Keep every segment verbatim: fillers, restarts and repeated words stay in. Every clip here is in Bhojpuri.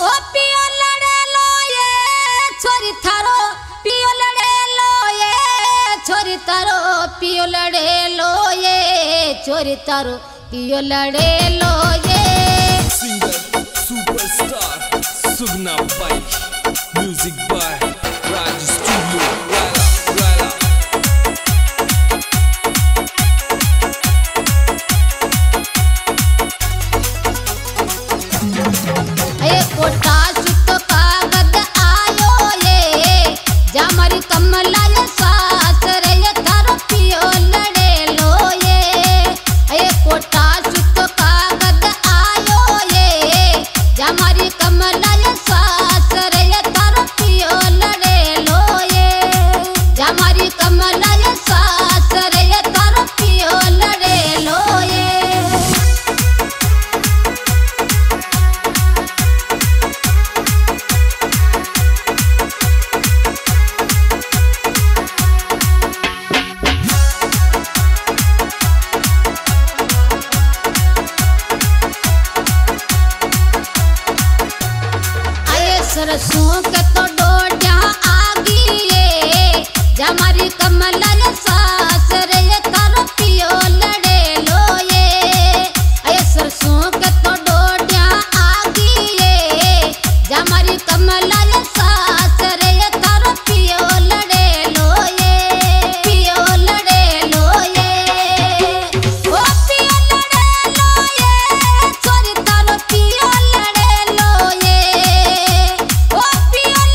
ओ पियो लड़े लो ये छोरी थारो पियो लड़े लो ये छोरी तारो पियो लड़े लो ये छोरी तारो पियो लड़े लो ये singer superstar Sugna bike music by Raj studio वाला वाला ए कोटा सुतो कागद आयो ये जामरी कमला ये सास रे ये थारो पियो लड़े लो ये ए कोटा सुतो कागद आयो ये जामरी कमला ये सास रे ये थारो पियो लड़े लो ये जामरी कमला ये सास रे ये थारो पियो लड़े लो ये सरसों के तो डोडिया आगी ये जमारी कमला ये सास रे ये तारो पियो लड़े लो ये अये सरसों के तो डोडिया आगी ये जमारी कमला ये सास रे ये तारो पियो लड़े लो ये पियो लड़े लो ये ओ पियो लड़े लो ये छोरी तारो पियो लड़े लो ये ओ पियो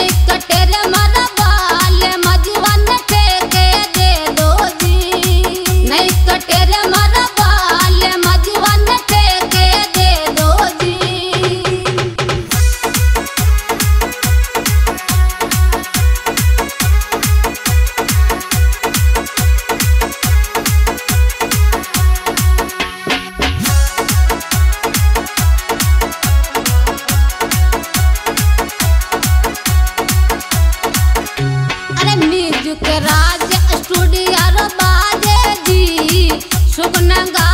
नहीं कटे रे मारा बाल मजवन ठेके दे दो जी नहीं कटे रे मारा बाल मजवन ठेके दे दो जी। अरे म्यूजिक राज स्टूडियो बाजे जी सुगना